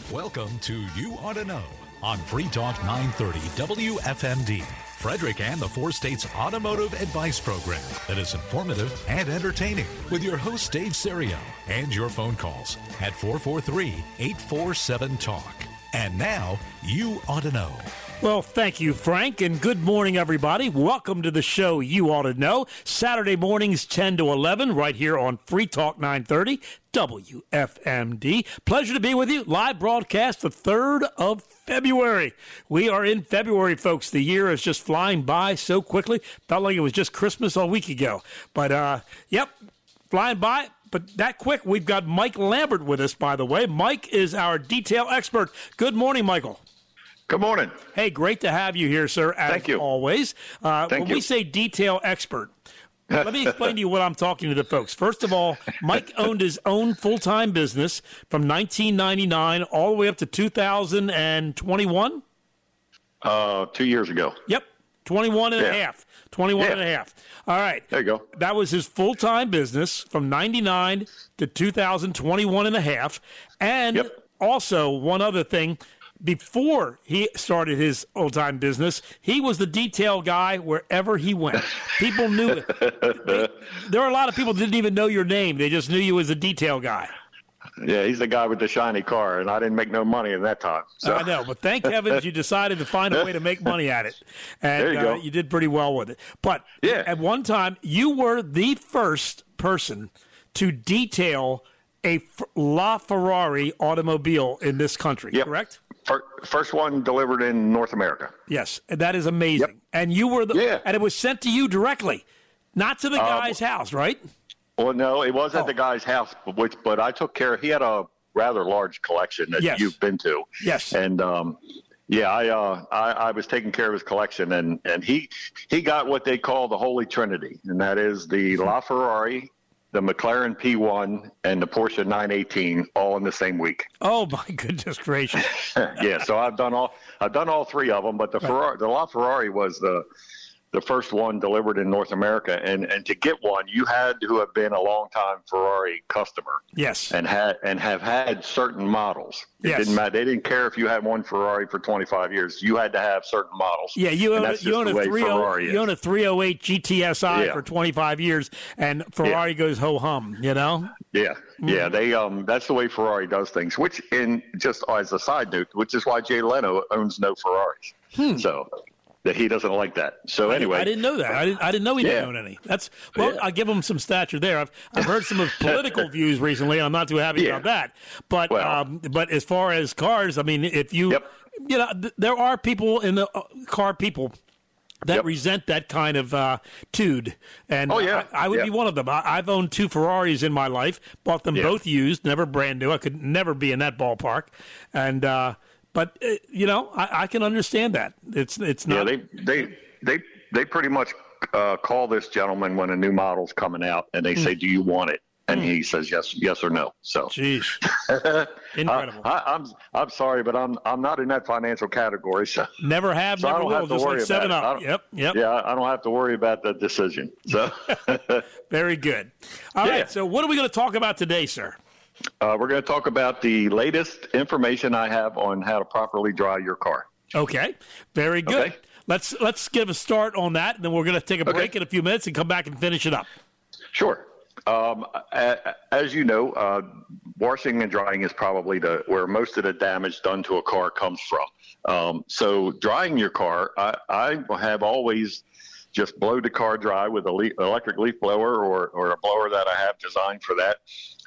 Welcome to You Ought to Know on Free Talk 930 WFMD. Frederick and the Four States Automotive Advice Program that is informative and entertaining with your host Dave Serio and your phone calls at 443-847-TALK. And now, You Ought to Know. Well, thank you, Frank, and good morning, everybody. Welcome to the show You Ought to Know. Saturday mornings 10 to 11 right here on Free Talk 930 WFMD. Pleasure to be with you. Live broadcast the 3rd of February. We are in February, folks. The year is just flying by so quickly. Felt like it was just Christmas a week ago. But, flying by. But that quick, we've got Mike Lambert with us, by the way. Mike is our detail expert. Good morning, Michael. Good morning. Hey, great to have you here, sir, as Thank you. always. When we say detail expert, let me explain to you what I'm talking to the folks. First of all, Mike owned his own full-time business from 1999 all the way up to 2021? 2 years ago. Yep, 21 and a half. 21 and a half. All right. There you go. That was his full-time business from 99 to 2021 and a half. And also, one other thing, before he started his old-time business, he was the detail guy wherever he went. People knew it. There are a lot of people that didn't even know your name. They just knew you as a detail guy. Yeah, he's the guy with the shiny car, and I didn't make no money at that time. So. I know, but thank heavens you decided to find a way to make money at it. And there you go. You did pretty well with it. But at one time, you were the first person to detail a LaFerrari automobile in this country, correct? First one delivered in North America. Yes, and that is amazing. Yep. And you were and it was sent to you directly, not to the guy's house, right? Well, no, it was at the guy's house, but I took care. He had a rather large collection that you've been to. Yes. And I was taking care of his collection, and he got what they call the Holy Trinity, and that is the LaFerrari, the McLaren P1, and the Porsche 918 all in the same week. Oh my goodness gracious! So I've done all three of them, but the LaFerrari was the first one delivered in North America, and to get one, you had to have been a long-time Ferrari customer. Yes. And have had certain models. It didn't matter. They didn't care if you had one Ferrari for 25 years. You had to have certain models. Yeah, you own a 308 GTSI for 25 years, and Ferrari goes ho-hum, you know? Yeah. Yeah, they that's the way Ferrari does things, which, in just as a side note, which is why Jay Leno owns no Ferraris. So that he doesn't like that. So anyway, I didn't know that. I didn't know he didn't own any. I'll give him some stature there. I've heard some of his political views recently. I'm not too happy about that. But but as far as cars, I mean, if you there are people in the car people that resent that kind of tude. And I would be one of them. I've owned two Ferraris in my life, bought them both used, never brand new. I could never be in that ballpark. And but I can understand that. It's not. Yeah, they pretty much call this gentleman when a new model's coming out, and they say, "Do you want it?" And he says yes or no. So, jeez, incredible. I'm sorry, but I'm not in that financial category. So never have, so never I don't will. have to just worry like 7 about Up. it. Yep. Yeah, I don't have to worry about the decision. So, very good. All right. So, what are we going to talk about today, sir? We're going to talk about the latest information I have on how to properly dry your car. Okay, very good. Okay. Let's give a start on that, and then we're going to take a break in a few minutes and come back and finish it up. Sure. As you know, washing and drying is probably where most of the damage done to a car comes from. So drying your car, I have always just blow the car dry with an electric leaf blower or a blower that I have designed for that.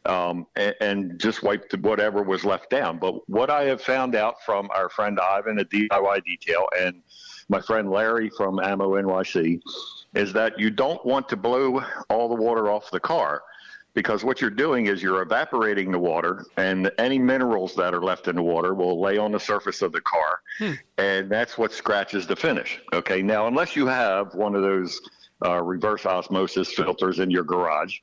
And just wipe whatever was left down. But what I have found out from our friend Ivan at DIY Detail and my friend Larry from Ammo NYC is that you don't want to blow all the water off the car, because what you're doing is you're evaporating the water, and any minerals that are left in the water will lay on the surface of the car, and that's what scratches the finish. Okay, now unless you have one of those reverse osmosis filters in your garage,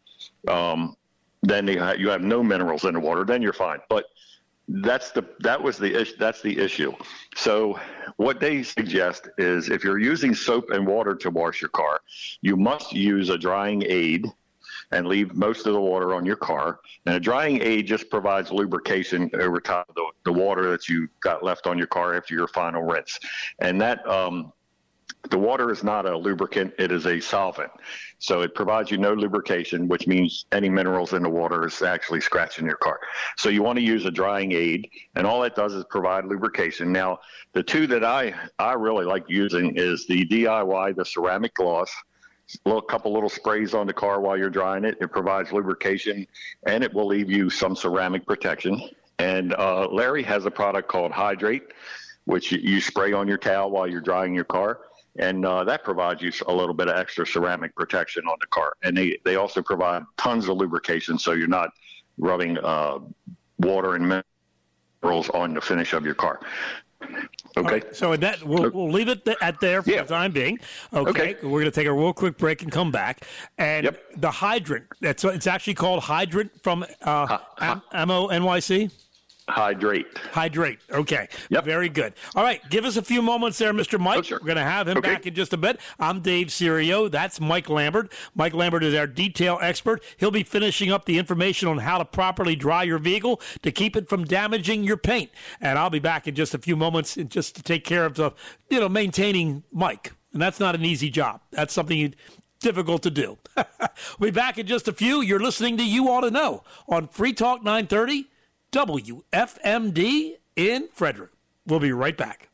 then you have no minerals in the water, then you're fine. But that's the issue. So what they suggest is if you're using soap and water to wash your car, you must use a drying aid and leave most of the water on your car. And a drying aid just provides lubrication over top of the water that you got left on your car after your final rinse. And that the water is not a lubricant, it is a solvent. So it provides you no lubrication, which means any minerals in the water is actually scratching your car. So you want to use a drying aid, and all it does is provide lubrication. Now, the two that I really like using is the DIY, the ceramic gloss. Couple little sprays on the car while you're drying it. It provides lubrication, and it will leave you some ceramic protection. And Larry has a product called Hydrate, which you spray on your towel while you're drying your car. And that provides you a little bit of extra ceramic protection on the car. And they also provide tons of lubrication, so you're not rubbing water and minerals on the finish of your car. Okay. Right, so that we'll leave it at there for the time being. Okay. We're going to take a real quick break and come back. And the hydrant, it's actually called Hydrant from MONYC? Hydrate. Okay. Yep. Very good. All right. Give us a few moments there, Mr. Mike. Oh, sure. We're going to have him back in just a bit. I'm Dave Serio. That's Mike Lambert. Mike Lambert is our detail expert. He'll be finishing up the information on how to properly dry your vehicle to keep it from damaging your paint. And I'll be back in just a few moments just to take care of maintaining Mike. And that's not an easy job. That's something difficult to do. We'll be back in just a few. You're listening to You Ought to Know on Free Talk 930. WFMD in Frederick. We'll be right back.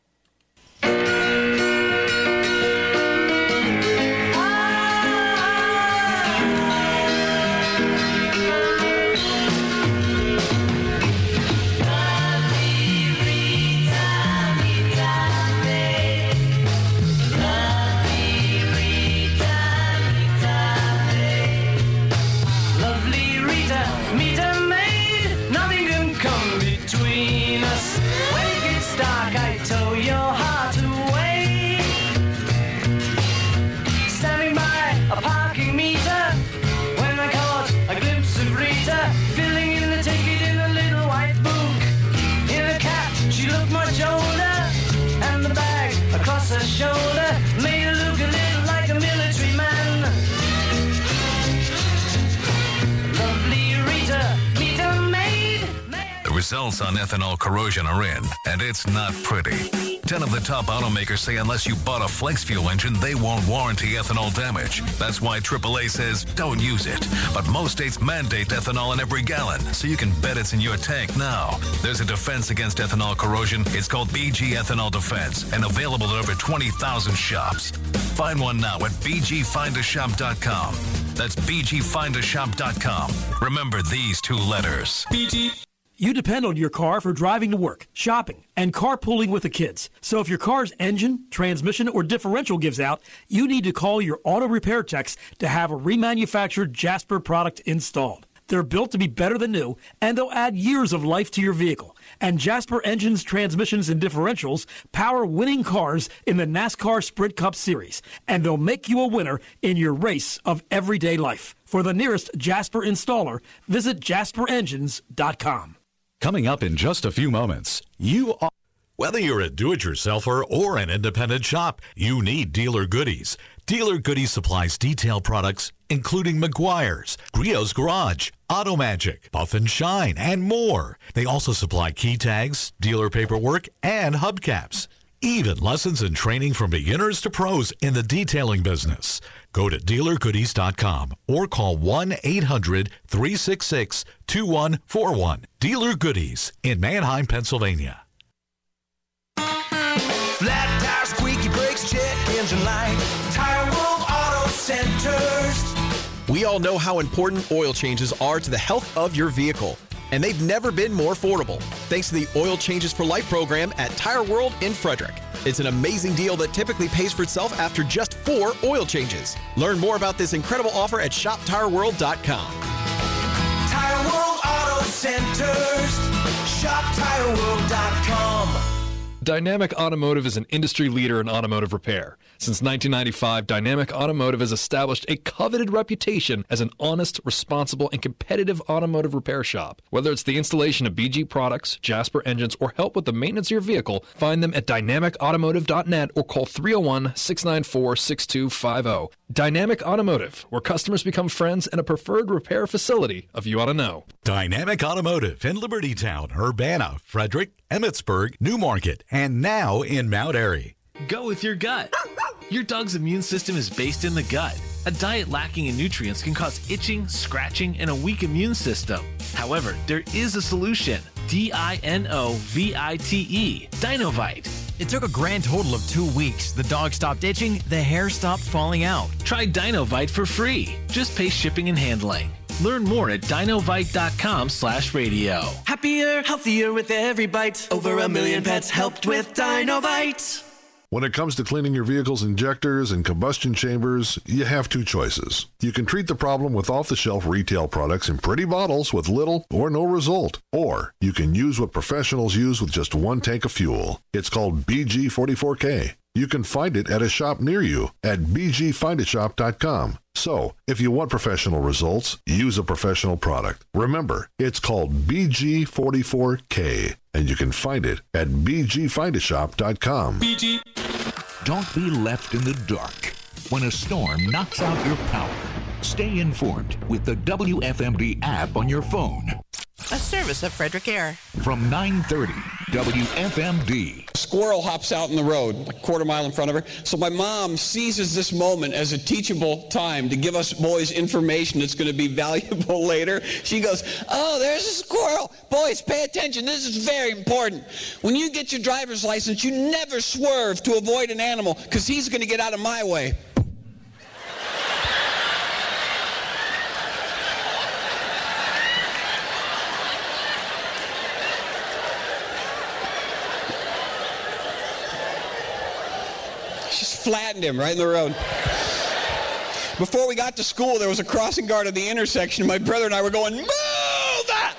Shoulder made her look a little like a military man. Lovely Rita, Rita maid. The results on ethanol corrosion are in, and it's not pretty. 10 of the top automakers say unless you bought a flex fuel engine, they won't warranty ethanol damage. That's why AAA says don't use it. But most states mandate ethanol in every gallon, so you can bet it's in your tank now. There's a defense against ethanol corrosion. It's called BG Ethanol Defense, and available at over 20,000 shops. Find one now at bgfindershop.com. That's bgfindershop.com. Remember these two letters. BG. You depend on your car for driving to work, shopping, and carpooling with the kids. So if your car's engine, transmission, or differential gives out, you need to call your auto repair techs to have a remanufactured Jasper product installed. They're built to be better than new, and they'll add years of life to your vehicle. And Jasper engines, transmissions, and differentials power winning cars in the NASCAR Sprint Cup Series, and they'll make you a winner in your race of everyday life. For the nearest Jasper installer, visit jasperengines.com. Coming up in just a few moments, whether you're a do-it-yourselfer or an independent shop, you need Dealer Goodies. Dealer Goodies supplies detail products including Meguiar's, Griot's Garage, Auto Magic, Buff and Shine, and more. They also supply key tags, dealer paperwork, and hubcaps. Even lessons and training from beginners to pros in the detailing business. Go to dealergoodies.com or call 1-800-366-2141. Dealer Goodies in Manheim, Pennsylvania. Flat tires, squeaky brakes, check engine light. Tire World Auto Centers. We all know how important oil changes are to the health of your vehicle, and they've never been more affordable thanks to the Oil Changes for Life program at Tire World in Frederick. It's an amazing deal that typically pays for itself after just 4 oil changes. Learn more about this incredible offer at shoptireworld.com. Tire World Auto Centers. ShopTireWorld.com. Dynamic Automotive is an industry leader in automotive repair. Since 1995, Dynamic Automotive has established a coveted reputation as an honest, responsible, and competitive automotive repair shop. Whether it's the installation of BG products, Jasper engines, or help with the maintenance of your vehicle, find them at dynamicautomotive.net or call 301-694-6250. Dynamic Automotive, where customers become friends and a preferred repair facility of You Ought to Know. Dynamic Automotive in Libertytown, Urbana, Frederick, Emmitsburg, Newmarket, and now in Mount Airy. Go with your gut. Your dog's immune system is based in the gut. A diet lacking in nutrients can cause itching, scratching, and a weak immune system. However, there is a solution. DINOVITE, Dinovite. It took a grand total of 2 weeks. The dog stopped itching, the hair stopped falling out. Try Dinovite for free. Just pay shipping and handling. Learn more at dinovite.com/radio. Happier, healthier with every bite. Over 1 million pets helped with Dinovite. When it comes to cleaning your vehicle's injectors and combustion chambers, you have two choices. You can treat the problem with off-the-shelf retail products in pretty bottles with little or no result. Or you can use what professionals use with just one tank of fuel. It's called BG44K. You can find it at a shop near you at bgfindashop.com. So, if you want professional results, use a professional product. Remember, it's called BG44K, and you can find it at bgfindashop.com. BG. Don't be left in the dark when a storm knocks out your power. Stay informed with the WFMD app on your phone. A service of Frederick Air. From 9:30, WFMD. Squirrel hops out in the road, a quarter mile in front of her. So my mom seizes this moment as a teachable time to give us boys information that's going to be valuable later. She goes, "Oh, there's a squirrel. Boys, pay attention. This is very important. When you get your driver's license, you never swerve to avoid an animal because he's going to get out of my way." Flattened him right in the road. Before we got to school, there was a crossing guard at the intersection. My brother and I were going, "Move that!"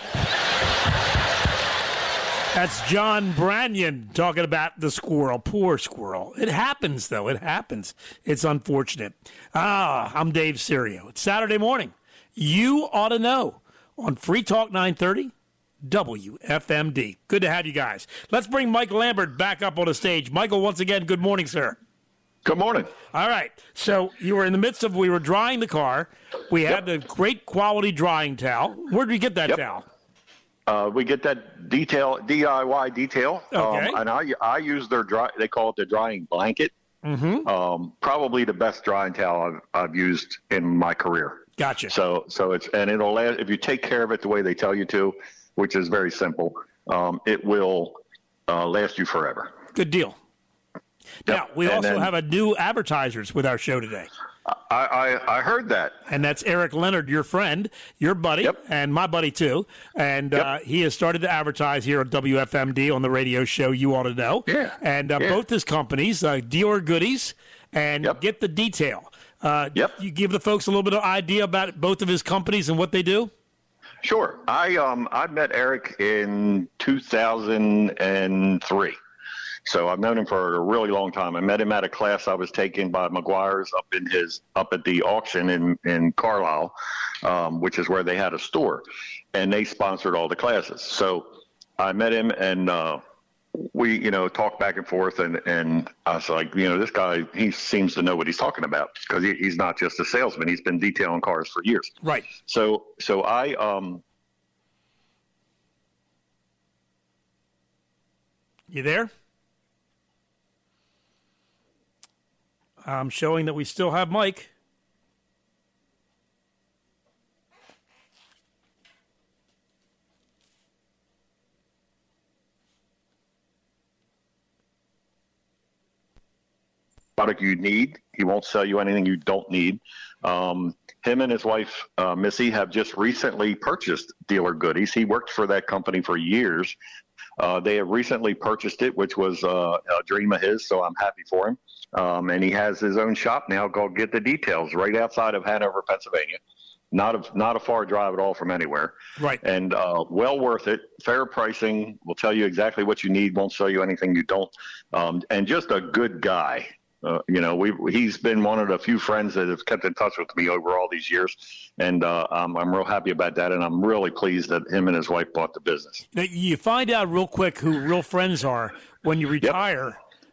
That's John Branyan talking about the squirrel. Poor squirrel. It happens, though. It happens. It's unfortunate. I'm Dave Serio. It's Saturday morning. You Ought to Know on Free Talk 930. WFMD. Good to have you guys. Let's bring Michael Lambert back up on the stage. Michael, once again, good morning, sir. Good morning. All right. So you were in the midst of, we were drying the car. We had a great quality drying towel. Where did we get that towel? We get that DIY detail. Okay. And I use their they call it the drying blanket. Mm-hmm. Probably the best drying towel I've used in my career. Gotcha. So it'll last, if you take care of it the way they tell you to, which is very simple, it will last you forever. Good deal. Now, we also have a new advertisers with our show today. I heard that. And that's Eric Leonard, your friend, your buddy, and my buddy too. And he has started to advertise here at WFMD on the radio show You Ought to Know. Yeah. And both his companies, Dior Goodies and Get the Detail. You give the folks a little bit of idea about both of his companies and what they do? Sure. I met Eric in 2003. So I've known him for a really long time. I met him at a class I was taking by McGuire's up at the auction in Carlisle, which is where they had a store, and they sponsored all the classes. So I met him, and we talked back and forth, and I was like, this guy, he seems to know what he's talking about, because he's not just a salesman. He's been detailing cars for years. Right. So I You there? I'm showing that we still have Mike. Product you need. He won't sell you anything you don't need. Him and his wife, Missy, have just recently purchased Dealer Goodies. He worked for that company for years. They have recently purchased it, which was a dream of his, so I'm happy for him. And he has his own shop now called Get the Details right outside of Hanover, Pennsylvania. Not a far drive at all from anywhere. Right. And well worth it. Fair pricing. Will tell you exactly what you need. Won't sell you anything you don't. And just a good guy. He's been one of the few friends that have kept in touch with me over all these years, and I'm real happy about that, and I'm really pleased that him and his wife bought the business. Now, you find out real quick who real friends are when you retire,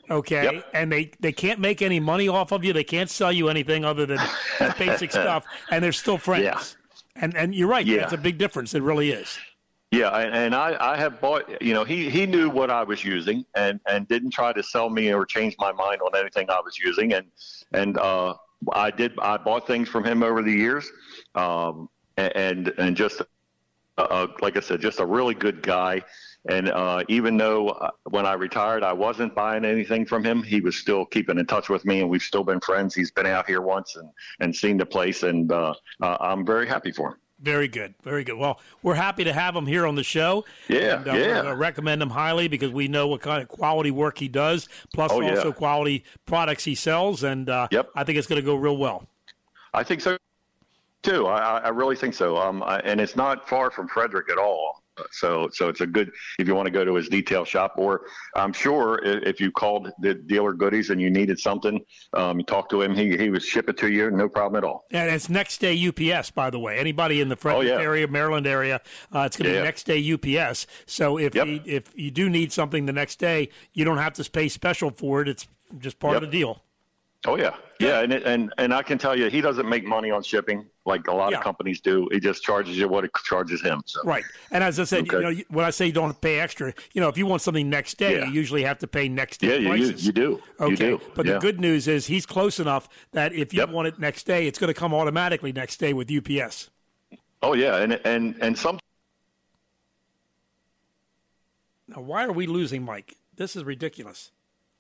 Okay, Yep. and they can't make any money off of you. They can't sell you anything other than that basic stuff, and they're still friends. Yeah. And you're right. Yeah. That's a big difference. It really is. Yeah, and I have bought, he knew what I was using and didn't try to sell me or change my mind on anything I was using. And I bought things from him over the years. And just, like I said, just a really good guy. And even though when I retired, I wasn't buying anything from him, he was still keeping in touch with me, and we've still been friends. He's been out here once and seen the place, and I'm very happy for him. Very good. Very good. Well, we're happy to have him here on the show. Yeah, and, we recommend him highly because we know what kind of quality work he does, plus also quality products he sells, and I think it's going to go real well. I think so, too. I really think so. And it's not far from Frederick at all. So it's a good, if you want to go to his detail shop, or I'm sure if you called the Dealer Goodies and you needed something, you talk to him, he would ship it to you, no problem at all. And it's next day UPS, by the way. Anybody in the Frederick area, Maryland area, it's going to be next day UPS. So if you do need something the next day, you don't have to pay special for it. It's just part of the deal. Oh yeah, and I can tell you, he doesn't make money on shipping like a lot of companies do. He just charges you what it charges him. So. Right, and as I said, when I say you don't pay extra, if you want something next day, you usually have to pay next day prices. You do. Okay, you do. But the good news is he's close enough that if you want it next day, it's going to come automatically next day with UPS. Oh yeah, and some. Now, why are we losing Mike? This is ridiculous.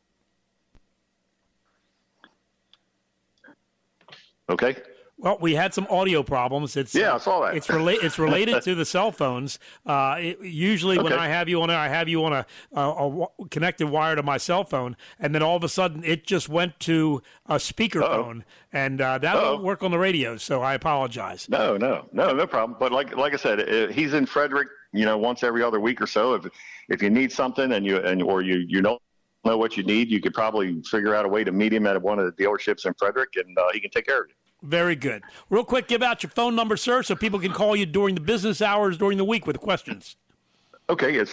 Okay. Well, we had some audio problems. I saw that. It's related to the cell phones. Usually, when I have you on there, I have you on a connected wire to my cell phone, and then all of a sudden, it just went to a speakerphone, and that won't work on the radio. So I apologize. No problem. But like I said, he's in Frederick, once every other week or so. If you need something and you don't know what you need, you could probably figure out a way to meet him at one of the dealerships in Frederick, and he can take care of you. Very good. Real quick, give out your phone number, sir, so people can call you during the business hours during the week with questions. Okay, it's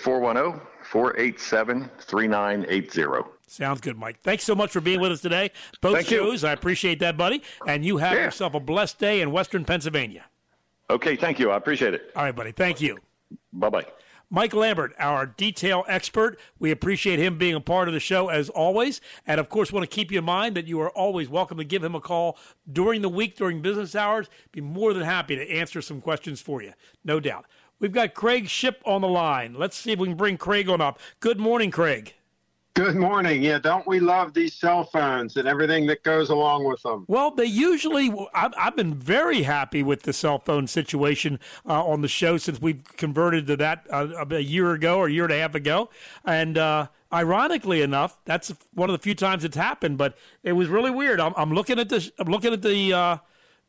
410-487-3980. Sounds good, Mike. Thanks so much for being with us today. Both shows. I appreciate that, buddy. And you have yourself a blessed day in Western Pennsylvania. Okay, thank you. I appreciate it. All right, buddy. Thank you. Bye-bye. Mike Lambert, our detail expert. We appreciate him being a part of the show as always. And, of course, want to keep you in mind that you are always welcome to give him a call during the week, during business hours. Be more than happy to answer some questions for you, no doubt. We've got Craig Ship on the line. Let's see if we can bring Craig on up. Good morning, Craig. Good morning. Yeah, don't we love these cell phones and everything that goes along with them? Well, they usually I've been very happy with the cell phone situation on the show since we've converted to that a year ago or a year and a half ago. And ironically enough, that's one of the few times it's happened, but it was really weird. I'm looking at this. I'm looking at the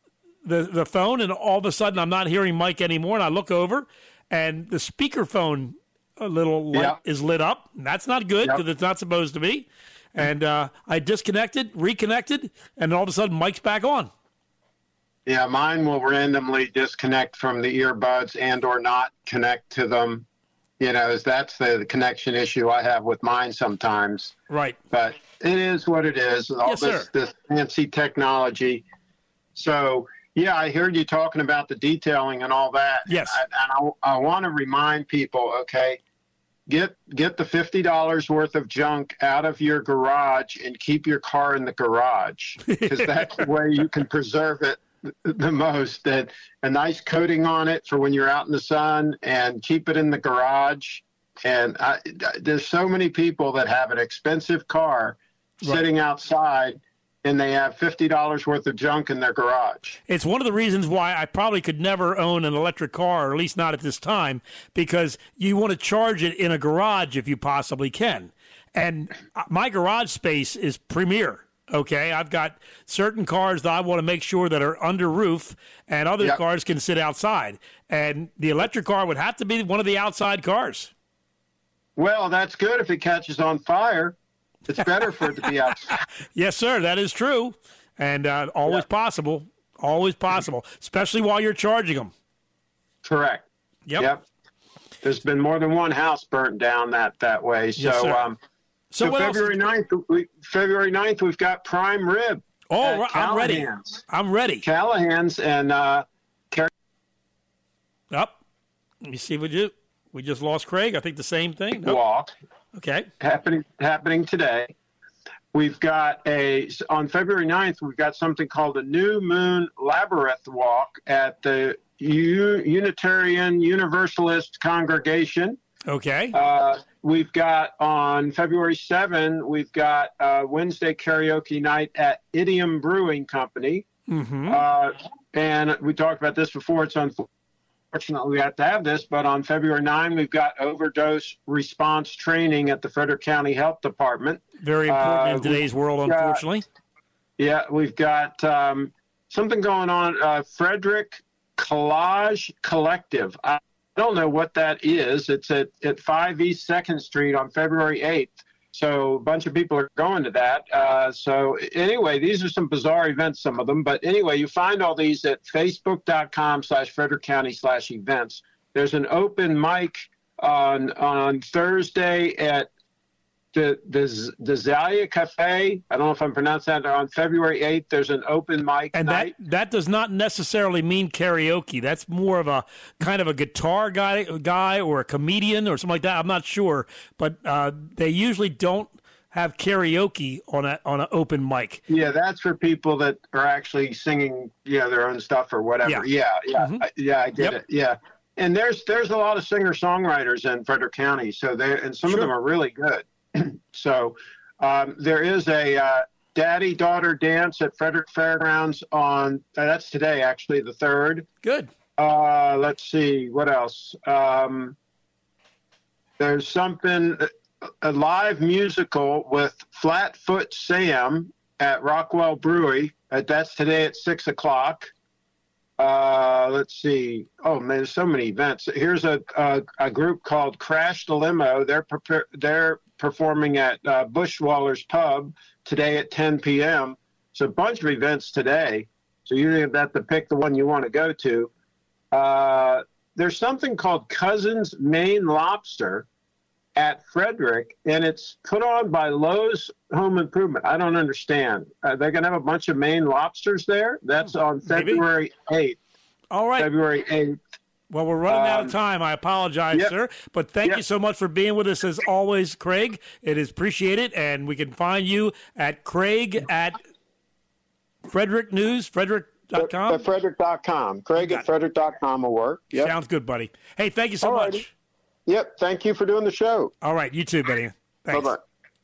phone, and all of a sudden I'm not hearing Mike anymore. And I look over, and the speakerphone little light is lit up. That's not good because it's not supposed to be. And I disconnected, reconnected, and all of a sudden Mike's back on. Yeah, mine will randomly disconnect from the earbuds and or not connect to them. That's the connection issue I have with mine sometimes. Right. But it is what it is. All this fancy technology. So, yeah, I heard you talking about the detailing and all that. Yes. And I want to remind people, okay, get the $50 worth of junk out of your garage and keep your car in the garage, because that's the way you can preserve it the most. And a nice coating on it for when you're out in the sun, and keep it in the garage. And there's so many people that have an expensive car sitting outside, and they have $50 worth of junk in their garage. It's one of the reasons why I probably could never own an electric car, or at least not at this time, because you want to charge it in a garage if you possibly can. And my garage space is premier. Okay, I've got certain cars that I want to make sure that are under roof, and other cars can sit outside. And the electric car would have to be one of the outside cars. Well, that's good if it catches on fire. It's better for it to be outside. Yes, sir, that is true. And always possible, especially while you're charging them. Correct. Yep. There's been more than one house burnt down that way. Yes, so, So February 9th, we've got prime rib. Oh, I'm ready. I'm ready. Callahan's and Let me see what we just lost Craig. I think the same thing. Nope. Walk. Okay. Happening today. We've got on February 9th, we've got something called a New Moon Labyrinth Walk at the Unitarian Universalist Congregation. Okay. We've got on February 7th, we've got Wednesday karaoke night at Idiom Brewing Company. Mm-hmm. And we talked about this before. It's unfortunately we have to have this, but on February 9th, we've got overdose response training at the Frederick County Health Department. Very important in today's world, unfortunately. We've got something going on. Frederick Collage Collective. I don't know what that is. It's at 5 East 2nd Street on February 8th. So a bunch of people are going to that. So anyway, these are some bizarre events, some of them. But anyway, you find all these at facebook.com/Frederick County/events. There's an open mic on Thursday at the Zalia Cafe. I don't know if I'm pronouncing that. On February 8th, there's an open mic night. That does not necessarily mean karaoke. That's more of a kind of a guitar guy or a comedian or something like that. I'm not sure, but they usually don't have karaoke on an open mic. Yeah, that's for people that are actually singing, their own stuff or whatever. Yeah. Mm-hmm. I get it. Yeah. And there's a lot of singer-songwriters in Frederick County, so some of them are really good. So there is a daddy-daughter dance at Frederick Fairgrounds that's today, actually, the 3rd. Good. Let's see, what else? There's a live musical with Flatfoot Sam at Rockwell Brewery. That's today at 6 o'clock. Let's see. Oh, man, there's so many events. Here's a group called Crash the Limo. They're performing at Bushwaller's Pub today at 10 p.m. It's a bunch of events today. So you have to pick the one you want to go to. There's something called Cousins Maine Lobster at Frederick, and it's put on by Lowe's Home Improvement. I don't understand. They're going to have a bunch of Maine lobsters there. That's on February 8th. All right. February 8th. Well, we're running out of time. I apologize, sir. But thank you so much for being with us as always, Craig. It is appreciated. And we can find you at Craig at Frederick News, Frederick.com. At Frederick.com. Craig at Frederick.com will work. Yep. Sounds good, buddy. Hey, thank you so much. Yep. Thank you for doing the show. All right. You too, buddy. Thanks. Bye-bye.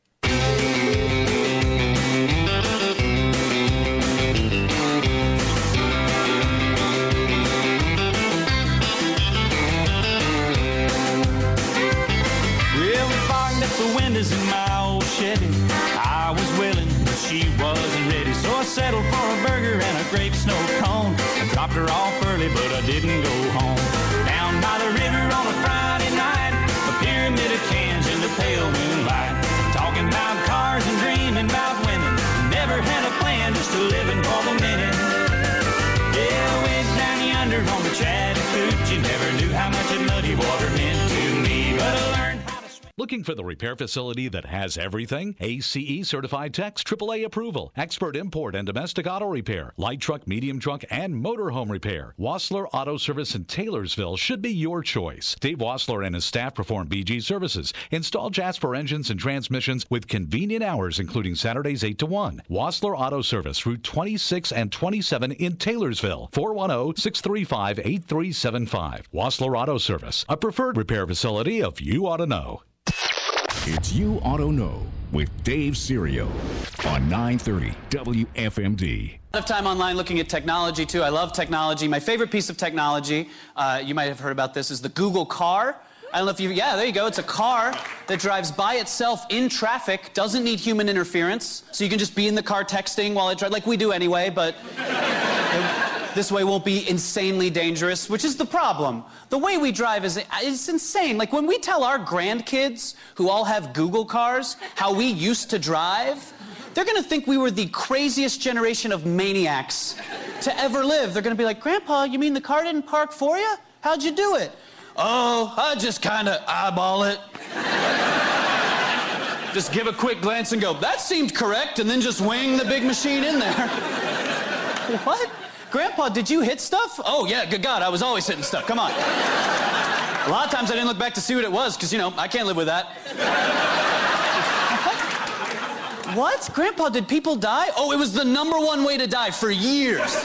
The windows in my old Chevy. I was willing, but she wasn't ready. So I settled for a burger and a grape snow cone. I dropped her off early, but I didn't go home. Down by the river on a Friday night, a pyramid of cans in the pale moonlight. Talking about cars and dreaming about women. Never had a plan, just to living for the minute. Yeah, went down yonder on the Chattahoochee. Never knew how much that muddy water meant to me, but I learned. Looking for the repair facility that has everything? ACE certified techs, AAA approval, expert import and domestic auto repair, light truck, medium truck, and motorhome repair. Wassler Auto Service in Taylorsville should be your choice. Dave Wassler and his staff perform BG services, install Jasper engines and transmissions with convenient hours, including Saturdays 8 to 1. Wassler Auto Service, Route 26 and 27 in Taylorsville, 410-635-8375. Wassler Auto Service, a preferred repair facility of You Ought to Know. It's You Ought to Know with Dave Serio on 930 WFMD. A lot of time online looking at technology, too. I love technology. My favorite piece of technology, you might have heard about this, is the Google car. I don't know if you, there you go. It's a car that drives by itself in traffic, doesn't need human interference, so you can just be in the car texting while it drives, like we do anyway, but this way won't be insanely dangerous, which is the problem. The way we drive is insane. Like when we tell our grandkids, who all have Google cars, how we used to drive, they're gonna think we were the craziest generation of maniacs to ever live. They're gonna be like, Grandpa, you mean the car didn't park for you? How'd you do it? Oh, I just kinda eyeball it. Just give a quick glance and go, that seemed correct, and then just wing the big machine in there. What? Grandpa, did you hit stuff? Oh, yeah, good God, I was always hitting stuff. Come on. A lot of times I didn't look back to see what it was, because, I can't live with that. What? Grandpa, did people die? Oh, it was the #1 way to die for years.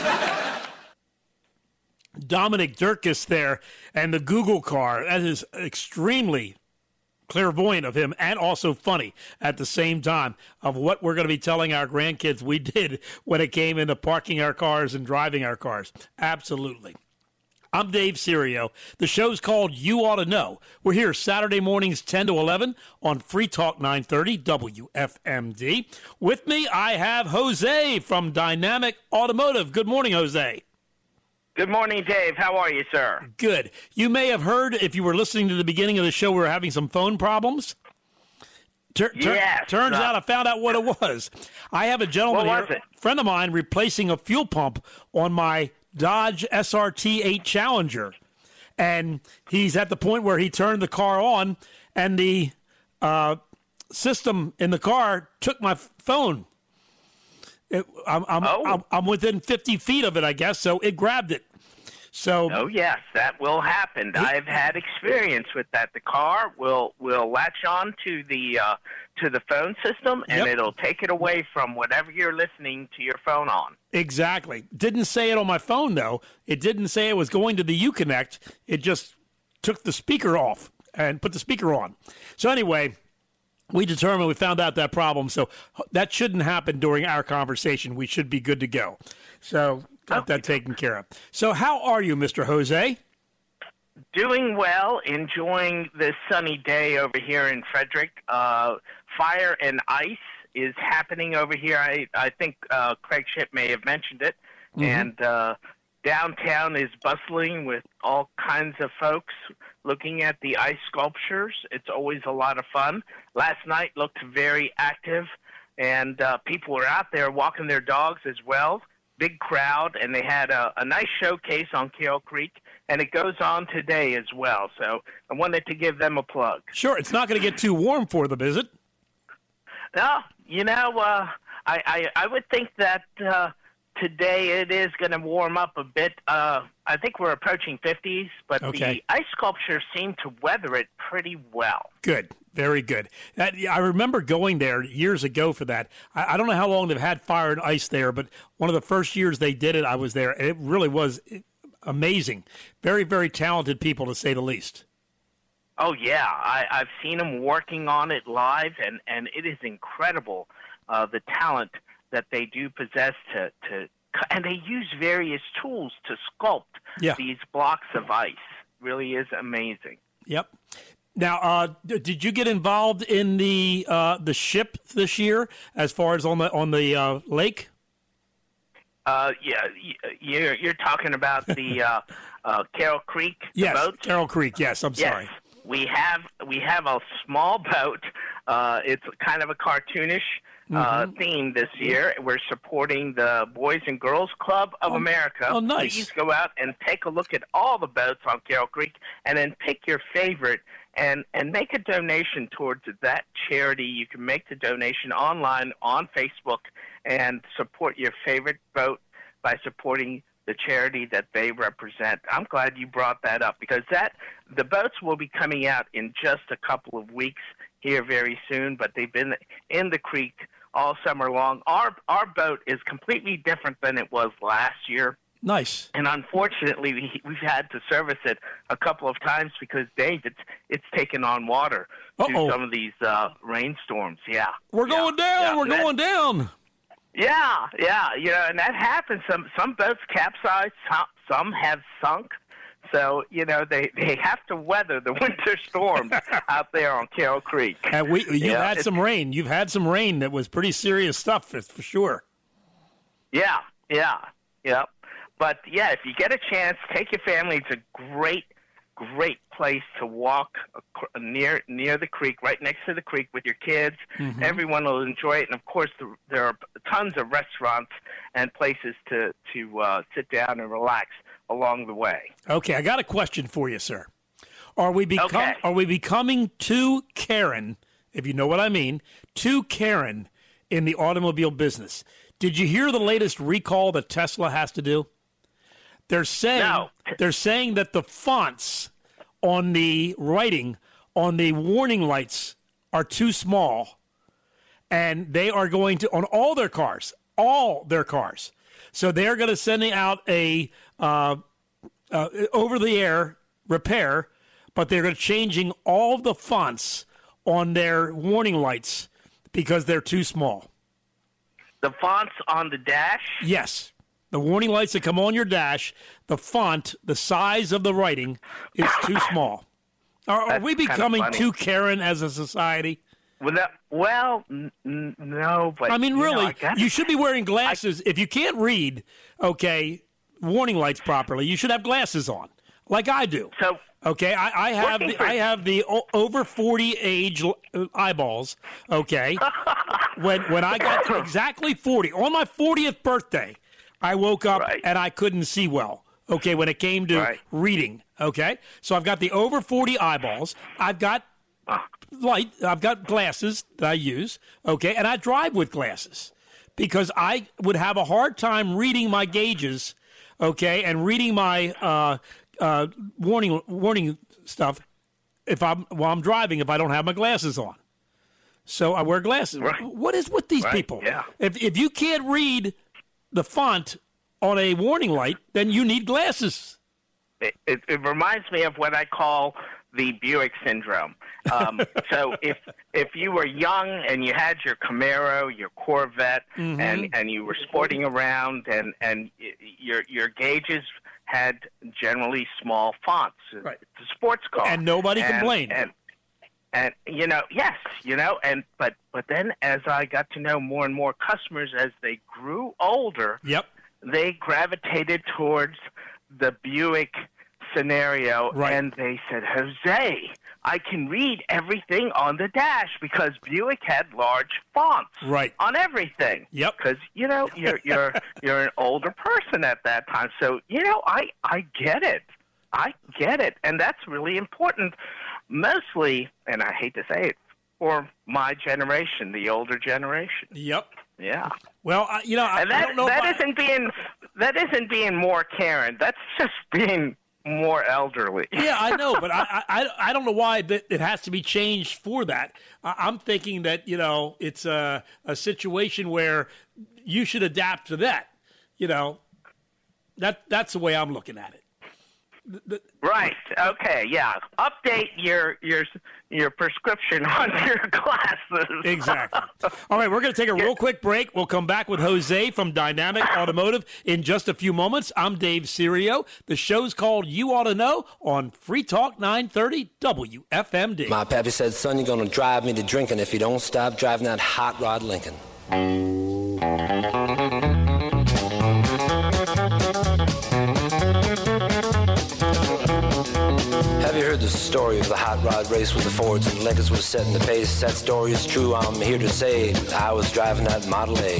Dominic Dierkes there, and the Google car. That is extremely clairvoyant of him, and also funny at the same time, of what we're going to be telling our grandkids we did when it came into parking our cars and driving our cars. Absolutely. I'm Dave Serio. The show's called You Ought to Know. We're here Saturday mornings 10 to 11 on Free Talk 930 WFMD. With me, I have Jose from Dynamic Automotive. Good morning, Jose. Good morning, Dave. How are you, sir? Good. You may have heard, if you were listening to the beginning of the show, we were having some phone problems. Yes. Turns out I found out what it was. I have a gentleman here, a friend of mine, replacing a fuel pump on my Dodge SRT 8 Challenger. And he's at the point where he turned the car on, and the system in the car took my phone. I'm within 50 feet of it, I guess, so it grabbed it. So. Oh yes, that will happen. I've had experience with that. The car will latch on to the phone system, and it'll take it away from whatever you're listening to your phone on. Exactly. Didn't say it on my phone though. It didn't say it was going to the Uconnect. It just took the speaker off and put the speaker on. So anyway. We found out that problem, so that shouldn't happen during our conversation. We should be good to go. So got that taken care of. So how are you, Mr. Jose? Doing well, enjoying this sunny day over here in Frederick. Fire and ice is happening over here. I think Craig Shipp may have mentioned it. And downtown is bustling with all kinds of folks looking at the ice sculptures. It's always a lot of fun. Last night looked very active, and people were out there walking their dogs as well. Big crowd, and they had a nice showcase on Carroll Creek, and it goes on today as well. So I wanted to give them a plug. Sure, it's not going to get too warm for them, is it? No, I would think that today it is going to warm up a bit. I think we're approaching 50s, but the ice sculptures seem to weather it pretty well. Good. Very good. I remember going there years ago for that. I don't know how long they've had fire and ice there, but one of the first years they did it, I was there, and it really was amazing. Very, very talented people, to say the least. Oh, yeah. I've seen them working on it live, and it is incredible, the talent that they do possess and they use various tools to sculpt these blocks of ice. Really is amazing. Yep. Now, did you get involved in the ship this year, as far as on the lake? Yeah, you're talking about the Carroll Creek boats? Yes, Carroll Creek. Yes, I'm sorry. We have a small boat. It's kind of a cartoonish theme this year. We're supporting the Boys and Girls Club of America. Oh, nice. Please go out and take a look at all the boats on Carroll Creek, and then pick your favorite and make a donation towards that charity. You can make the donation online on Facebook and support your favorite boat by supporting the charity that they represent. I'm glad you brought that up, because the boats will be coming out in just a couple of weeks here very soon, but they've been in the creek all summer long. Our boat is completely different than it was last year. Nice. And unfortunately, we've had to service it a couple of times because, Dave, it's taken on water through some of these rainstorms. Yeah. We're going down. Yeah. We're going down. Yeah. And that happens. Some boats capsize. Some have sunk. So, they have to weather the winter storms out there on Carroll Creek. And you've had some rain. You've had some rain that was pretty serious stuff, for sure. Yeah. But, yeah, if you get a chance, take your family. It's a great, great place to walk near the creek, right next to the creek with your kids. Mm-hmm. Everyone will enjoy it. And, of course, there are tons of restaurants and places to sit down and relax along the way. Okay, I got a question for you, sir. Are we becoming too Karen if you know what I mean, to Karen in the automobile business. Did you hear the latest recall that Tesla has to do? They're saying that the fonts on the writing on the warning lights are too small, and they are going to, on all their cars. So they're going to send out a over-the-air repair, but they're going to changing all of the fonts on their warning lights because they're too small. The fonts on the dash? Yes. The warning lights that come on your dash, the font, the size of the writing is too small. Are we becoming too Karen as a society? No, but... I mean, really, you should be wearing glasses. If you can't read, warning lights properly, you should have glasses on, like I do. So... Okay, I have the over 40 age eyeballs. Okay, when I got to exactly 40 on my 40th birthday, I woke up and I couldn't see well. Okay, when it came to reading. Okay, so I've got the over 40 eyeballs. I've got glasses that I use. Okay, and I drive with glasses because I would have a hard time reading my gauges. Okay, and reading my warning stuff while I'm driving if I don't have my glasses on. So I wear glasses. Right. What is with these people? Yeah. If you can't read the font on a warning light, then you need glasses. It reminds me of what I call the Buick syndrome. So if you were young and you had your Camaro, your Corvette, and you were sporting around and your gauges had generally small fonts. Right. It's a sports car. And nobody complained. And but then as I got to know more and more customers as they grew older, they gravitated towards the Buick scenario, and they said, Jose, I can read everything on the dash because Buick had large fonts on everything. Yep. Because you're an older person at that time, so I get it. I get it, and that's really important. Mostly, and I hate to say it, for my generation, the older generation. Yep. Yeah. Well, I don't know. That isn't being more Karen. That's just being more elderly. Yeah, I know, but I don't know why it has to be changed for that. I'm thinking that it's a situation where you should adapt to that. That's the way I'm looking at it. Right. Okay. Yeah. Update your prescription on your glasses. Exactly. All right. We're going to take a real quick break. We'll come back with Jose from Dynamic Automotive in just a few moments. I'm Dave Serio. The show's called You Ought to Know on Free Talk 930 WFMD. My pappy said, son, you're going to drive me to drinking if you don't stop driving that hot rod Lincoln. Have you heard the story of the hot rod race with the Fords and Lincolns was setting the pace? That story is true, I'm here to say I was driving that Model A.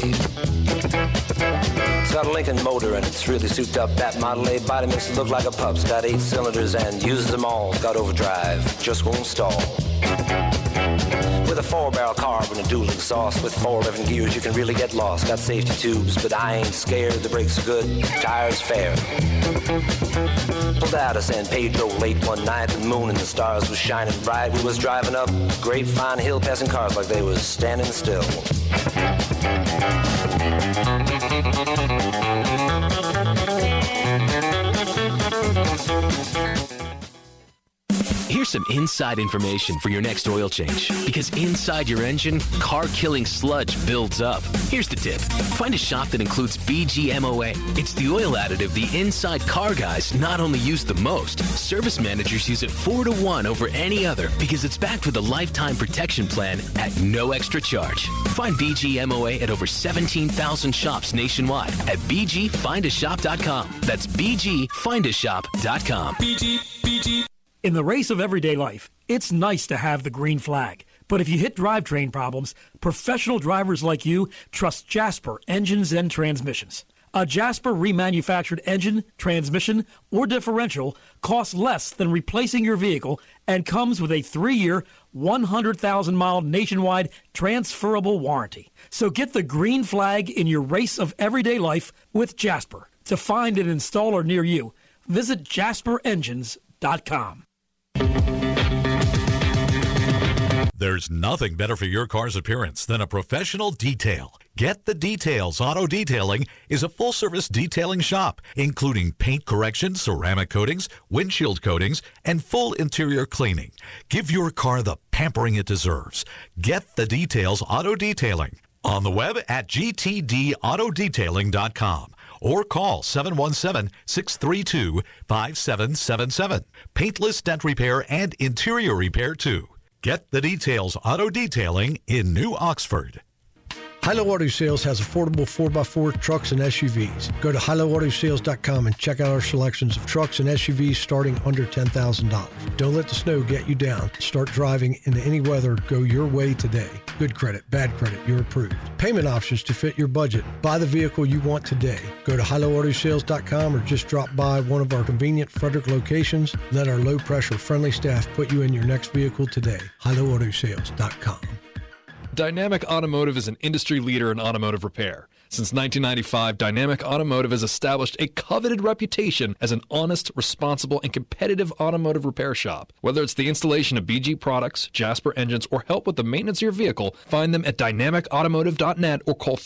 It's got a Lincoln motor and it's really souped up. That Model A body makes it look like a pup. It's got 8 cylinders and uses them all. It's got overdrive, just won't stall. With a 4-barrel carb and a dual exhaust with 4 11 gears, you can really get lost. Got safety tubes, but I ain't scared. The brakes are good, tires fair. Pulled out of San Pedro late one night. The moon and the stars was shining bright. We was driving up Grapevine Hill, passing cars like they was standing still. Here's some inside information for your next oil change. Because inside your engine, car-killing sludge builds up. Here's the tip. Find a shop that includes BGMOA. It's the oil additive the inside car guys not only use the most, service managers use it 4 to 1 over any other because it's backed with a lifetime protection plan at no extra charge. Find BGMOA at over 17,000 shops nationwide at bgfindashop.com. That's bgfindashop.com. BG. In the race of everyday life, it's nice to have the green flag. But if you hit drivetrain problems, professional drivers like you trust Jasper Engines and Transmissions. A Jasper remanufactured engine, transmission, or differential costs less than replacing your vehicle and comes with a 3-year, 100,000-mile nationwide transferable warranty. So get the green flag in your race of everyday life with Jasper. To find an installer near you, visit JasperEngines.com. There's nothing better for your car's appearance than a professional detail. Get the Details Auto Detailing is a full-service detailing shop, including paint correction, ceramic coatings, windshield coatings, and full interior cleaning. Give your car the pampering it deserves. Get the Details Auto Detailing on the web at gtdautodetailing.com or call 717-632-5777. Paintless dent repair and interior repair, too. Get the Details Auto Detailing in New Oxford. Hilo Auto Sales has affordable 4x4 trucks and SUVs. Go to HiloAutoSales.com and check out our selections of trucks and SUVs starting under $10,000. Don't let the snow get you down. Start driving in any weather. Go your way today. Good credit, bad credit, you're approved. Payment options to fit your budget. Buy the vehicle you want today. Go to HiloAutoSales.com or just drop by one of our convenient Frederick locations. Let our low-pressure, friendly staff put you in your next vehicle today. HiloAutoSales.com. Dynamic Automotive is an industry leader in automotive repair. Since 1995, Dynamic Automotive has established a coveted reputation as an honest, responsible, and competitive automotive repair shop. Whether it's the installation of BG products, Jasper engines, or help with the maintenance of your vehicle, find them at dynamicautomotive.net or call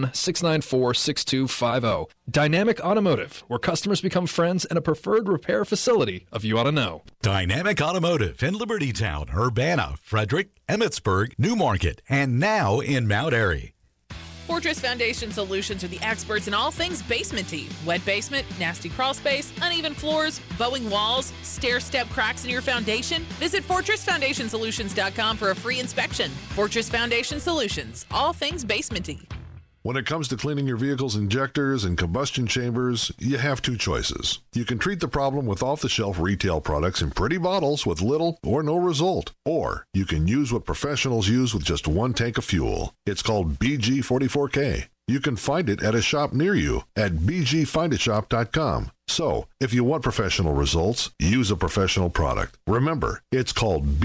301-694-6250. Dynamic Automotive, where customers become friends and a preferred repair facility of You Ought to Know. Dynamic Automotive in Libertytown, Urbana, Frederick, Emmitsburg, Newmarket, and now in Mount Airy. Fortress Foundation Solutions are the experts in all things basement-y. Wet basement, nasty crawl space, uneven floors, bowing walls, stair-step cracks in your foundation. Visit FortressFoundationSolutions.com for a free inspection. Fortress Foundation Solutions, all things basement-y. When it comes to cleaning your vehicle's injectors and combustion chambers, you have two choices. You can treat the problem with off-the-shelf retail products in pretty bottles with little or no result. Or you can use what professionals use with just one tank of fuel. It's called BG44K. You can find it at a shop near you at bgfindashop.com. So, if you want professional results, use a professional product. Remember, it's called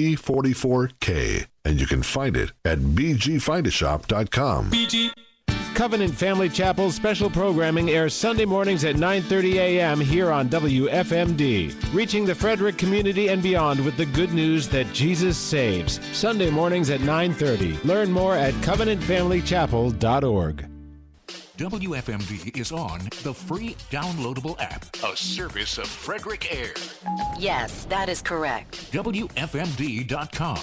BG44K, and you can find it at bgfindashop.com. Covenant Family Chapel's special programming airs Sunday mornings at 9:30 a.m. here on WFMD, reaching the Frederick community and beyond with the good news that Jesus saves. Sunday mornings at 9:30. Learn more at covenantfamilychapel.org. WFMD is on the free downloadable app, a service of Frederick Air. Yes, that is correct. WFMD.com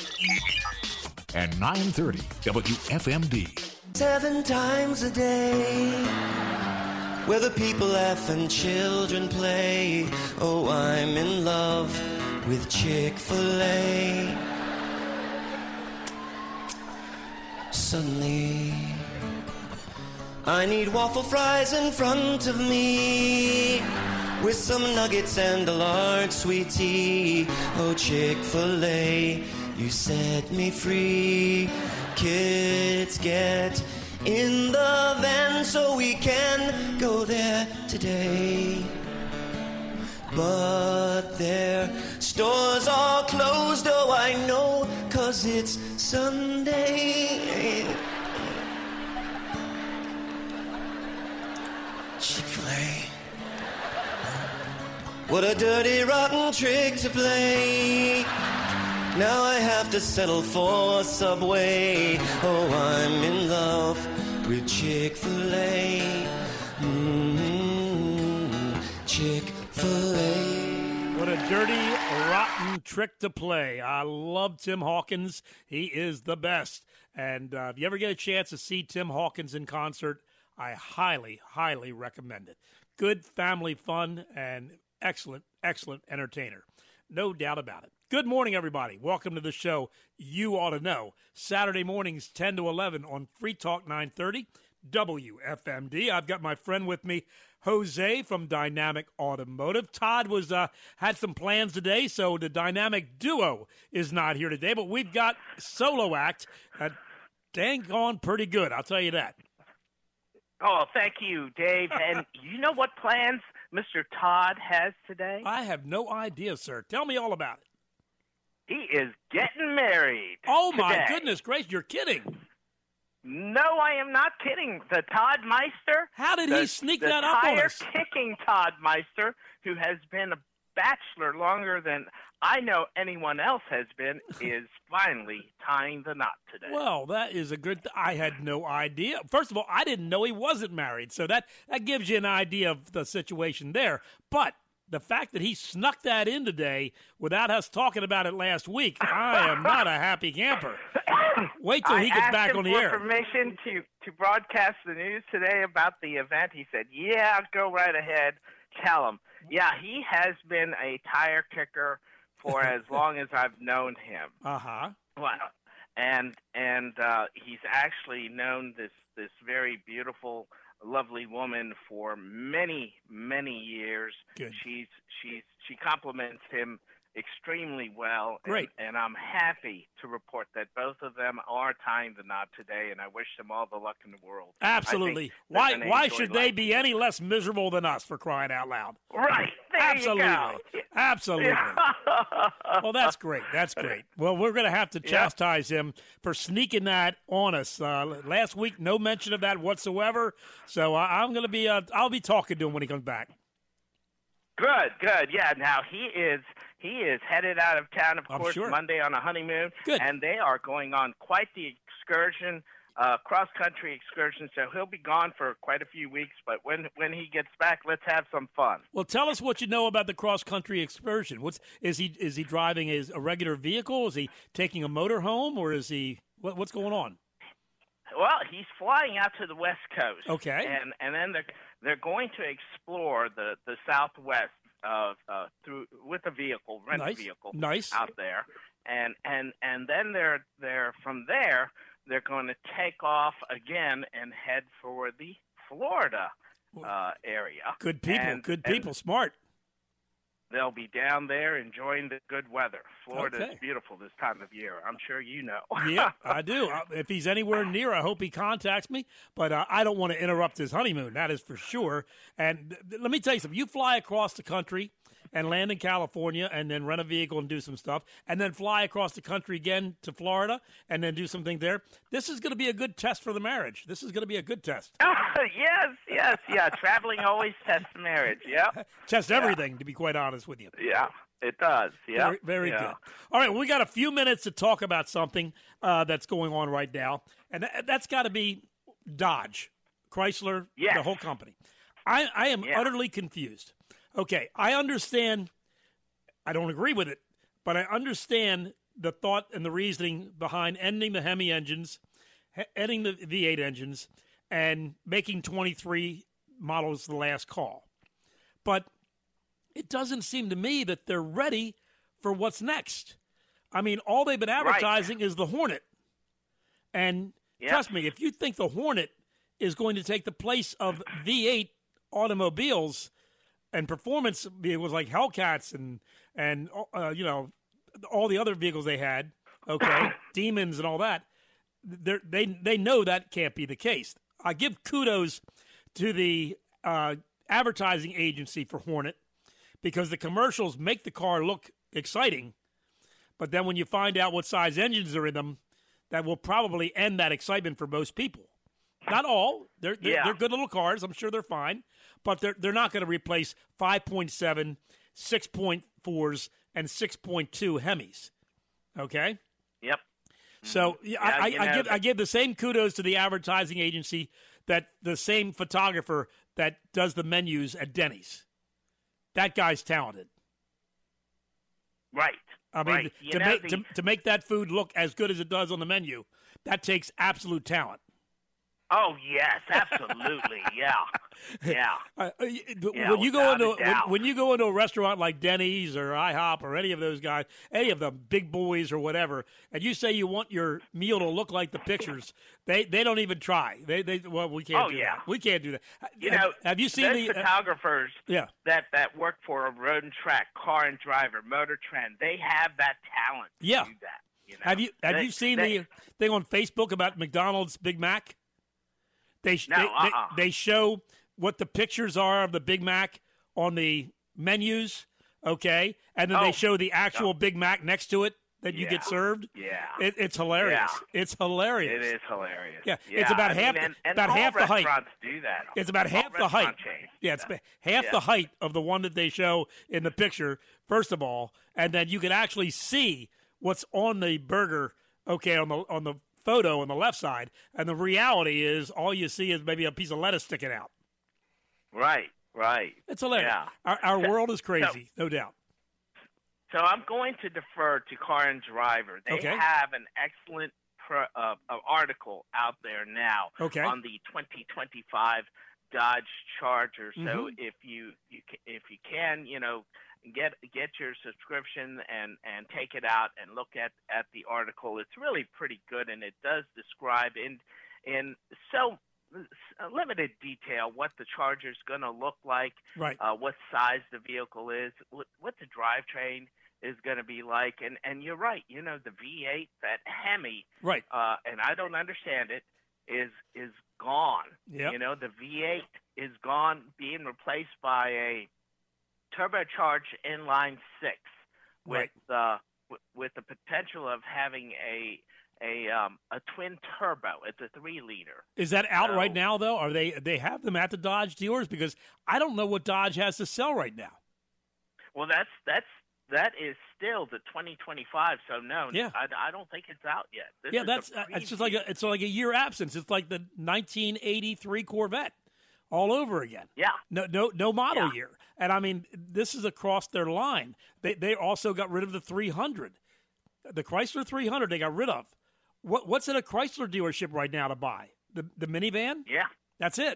and 930 WFMD. 7 times a day, where the people laugh and children play. Oh, I'm in love with Chick-fil-A. Suddenly, I need waffle fries in front of me, with some nuggets and a large sweet tea. Oh, Chick-fil-A, you set me free. Kids, get in the van so we can go there today. But their stores are closed, oh I know, 'cause it's Sunday. Chick-fil-A. What a dirty, rotten trick to play. Now I have to settle for Subway. Oh, I'm in love with Chick-fil-A. Chick-fil-A. What a dirty, rotten trick to play. I love Tim Hawkins. He is the best. And if you ever get a chance to see Tim Hawkins in concert, I highly, highly recommend it. Good family fun and excellent, excellent entertainer. No doubt about it. Good morning, everybody. Welcome to the show You Ought to Know. Saturday mornings, 10 to 11 on Free Talk 930, WFMD. I've got my friend with me, Jose from Dynamic Automotive. Todd had some plans today, so the Dynamic Duo is not here today, but we've got solo act. Dang on pretty good, I'll tell you that. Oh, thank you, Dave. And you know what plans Mr. Todd has today? I have no idea, sir. Tell me all about it. He is getting married. Oh, my today. goodness gracious, you're kidding. No, I am not kidding. The Todd Meister. How did he sneak that up on us? The tire-kicking Todd Meister, who has been a bachelor longer than I know anyone else has been, is finally tying the knot today. Well, that is a good I had no idea. First of all, I didn't know he wasn't married, so that gives you an idea of the situation there. But the fact that he snuck that in today without us talking about it last week, I am not a happy camper. Wait till he gets back on the air. I asked him for permission to broadcast the news today about the event. He said, yeah, go right ahead. Tell him. Yeah, he has been a tire kicker for as long as I've known him. Uh-huh. Well, and he's actually known this very beautiful, lovely woman for many, many years. Good. She compliments him extremely well. Great. And I'm happy to report that both of them are tying the knot today, and I wish them all the luck in the world. Absolutely. Why should they be any less miserable than us, for crying out loud? Right. There Absolutely. You go. Absolutely. Well, that's great. That's great. Well, we're going to have to chastise him for sneaking that on us. Last week, no mention of that whatsoever. So I'm going to be I'll be talking to him when he comes back. Good. Yeah, now he is headed out of town, of course, sure. Monday on a honeymoon. Good. And they are going on quite the excursion, cross-country excursion, so he'll be gone for quite a few weeks. But when he gets back, let's have some fun. Well, tell us what you know about the cross-country excursion. Is he driving a regular vehicle? Is he taking a motorhome, or is he what's going on? Well, he's flying out to the West Coast. Okay. And then they're going to explore the Southwest through with a vehicle, rent a vehicle, out there, and then they're from there they're going to take off again and head for the Florida area. Good people, smart. They'll be down there enjoying the good weather. Florida is beautiful this time of year. I'm sure you know. Yeah, I do. If he's anywhere near, I hope he contacts me. But I don't want to interrupt his honeymoon, that is for sure. And let me tell you something. You fly across the country and land in California and then rent a vehicle and do some stuff, and then fly across the country again to Florida and then do something there. This is going to be a good test for the marriage. This is going to be a good test. Yes. Traveling always tests marriage, yeah. Tests everything, to be quite honest with you. Yeah, it does, yeah. Very good. All right, well, we got a few minutes to talk about something that's going on right now, and that's got to be Dodge, Chrysler, the whole company. I am utterly confused. Okay, I understand. I don't agree with it, but I understand the thought and the reasoning behind ending the Hemi engines, ending the V8 engines, and making 23 models the last call. But it doesn't seem to me that they're ready for what's next. I mean, all they've been advertising is the Hornet. And trust me, if you think the Hornet is going to take the place of V8 automobiles and performance vehicles like Hellcats and all the other vehicles they had, Demons and all that, they know that can't be the case. I give kudos to the advertising agency for Hornet because the commercials make the car look exciting, but then when you find out what size engines are in them, that will probably end that excitement for most people. Not all. They're good little cars. I'm sure they're fine. But they're not going to replace 5.7, 6.4s, and 6.2 Hemis. Okay? Yep. So I give the same kudos to the advertising agency that the same photographer that does the menus at Denny's. That guy's talented. Right. I mean, to make that food look as good as it does on the menu, that takes absolute talent. Oh yes, absolutely, yeah. When you go into a restaurant like Denny's or IHOP or any of those guys, any of the big boys or whatever, and you say you want your meal to look like the pictures, they don't even try. We can't. That. We can't do that. Have you seen the photographers? That work for a Road and Track, Car and Driver, Motor Trend. They have that talent to do that. Have you seen the thing on Facebook about McDonald's Big Mac? They show what the pictures are of the Big Mac on the menus, okay? And then they show the actual Big Mac next to it that you get served. Yeah. It's hilarious. Yeah. It's hilarious. It is hilarious. Yeah, it's about half the height. Restaurants do that. It's about half the height. Chains Yeah, it's half the height of the one that they show in the picture, first of all, and then you can actually see what's on the burger, okay, on the photo on the left side, and the reality is all you see is maybe a piece of lettuce sticking out. Right. It's hilarious. Yeah. Our world is crazy, no doubt. So I'm going to defer to Car and Driver. They have an excellent article out there now on the 2025 Dodge Charger. So if you can, get your subscription and take it out and look at the article. It's really pretty good, and it does describe in so limited detail what the Charger's going to look like, right? What size the vehicle is, what the drivetrain is going to be like, and you're right. The V8, that Hemi, right? And I don't understand it, is gone. Yep. The V8 is gone, being replaced by a turbocharged inline six with the potential of having a twin turbo. It's a 3-liter. Is that out right now, though? Are they have them at the Dodge dealers? Because I don't know what Dodge has to sell right now. Well, that is still the 2025. So no, I don't think it's out yet. It's just like it's like a year absence. It's like the 1983 Corvette all over again. Yeah. No model year. And I mean, this is across their line. They also got rid of the 300, the Chrysler 300. They got rid of. What's at a Chrysler dealership right now to buy? The minivan? Yeah. That's it.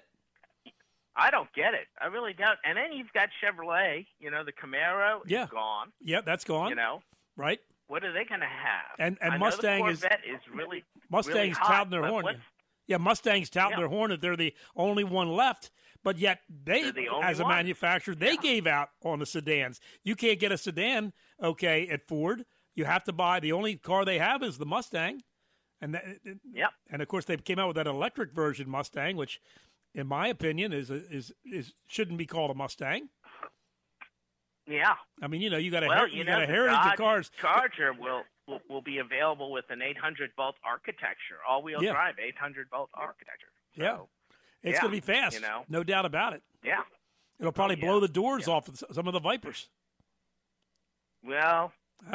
I don't get it. I really don't. And then you've got Chevrolet. The Camaro is gone. Yeah, that's gone. Right. What are they going to have? And I Mustang know the Corvette is really Mustang's really touting their horn. Yeah, Mustang's touting their horn that they're the only one left. But yet they, as a manufacturer, they gave out on the sedans. You can't get a sedan, at Ford. You have to buy, the only car they have is the Mustang. And and of course they came out with that electric version Mustang, which, in my opinion, is shouldn't be called a Mustang. Yeah. I mean, you got a heritage of cars. Charger will be available with an 800-volt architecture, all-wheel drive 800-volt architecture. So, yeah. It's going to be fast, no doubt about it. Yeah. It'll probably blow the doors off of some of the Vipers. Well,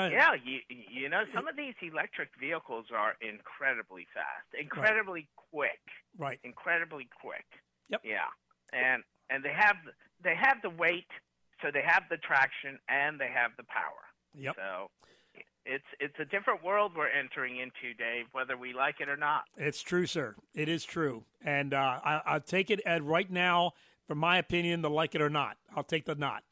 some of these electric vehicles are incredibly fast, incredibly quick. Right. Incredibly quick. Yep. Yeah. And they have the weight, so they have the traction, and they have the power. Yep. So it's a different world we're entering into, Dave, whether we like it or not. It's true, sir. It is true. And I'll take it right now, from my opinion, the like it or not. I'll take the not.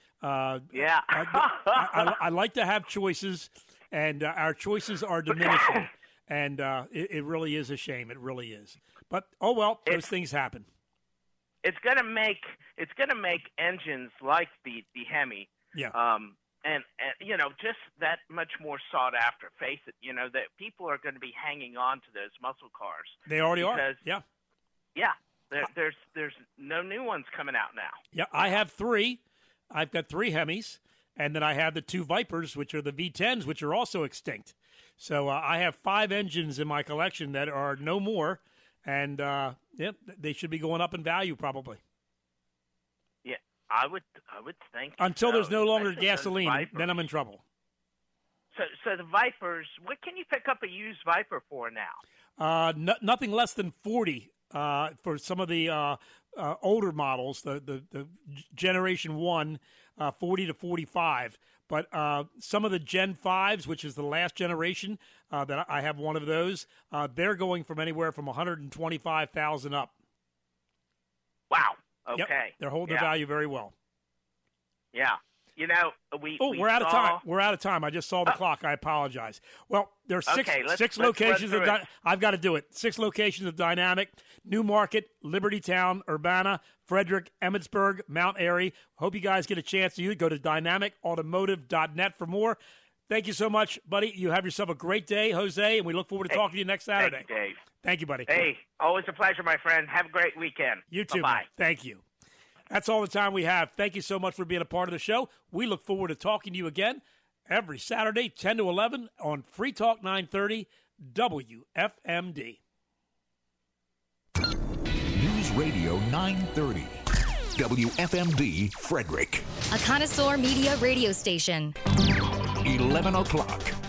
I like to have choices, and our choices are diminishing. And it really is a shame. It really is. But, those things happen. It's going to make engines like the Hemi. Yeah. And just that much more sought after. Face it, that people are going to be hanging on to those muscle cars. They already are. Yeah. Yeah. There's no new ones coming out now. Yeah, I have 3. I've got 3 Hemis, and then I have the 2 Vipers, which are the V10s, which are also extinct. So I have 5 engines in my collection that are no more, and they should be going up in value probably. Yeah, I would think until there's no longer especially gasoline, then I'm in trouble. So the Vipers, what can you pick up a used Viper for now? Nothing less than 40 for some of the older models, the Generation 1, 40 to 45. But some of the Gen 5s, which is the last generation, that I have one of those, they're going from anywhere from $125,000 up. Wow. Okay. Yep. They're holding their value very well. Yeah. We're out of time. We're out of time. I just saw the clock. I apologize. Well, there are 6 locations. I've got to do it. 6 locations of Dynamic: Newmarket, Libertytown, Urbana, Frederick, Emmitsburg, Mount Airy. Hope you guys get a chance to go to dynamicautomotive.net for more. Thank you so much, buddy. You have yourself a great day, Jose, and we look forward to talking to you next Saturday. Thank you, Dave. Thank you, buddy. Hey, always a pleasure, my friend. Have a great weekend. You too. Bye-bye. Thank you. That's all the time we have. Thank you so much for being a part of the show. We look forward to talking to you again every Saturday, 10 to 11 on Free Talk 930 WFMD. News Radio 930. WFMD Frederick. A connoisseur media radio station. 11 o'clock.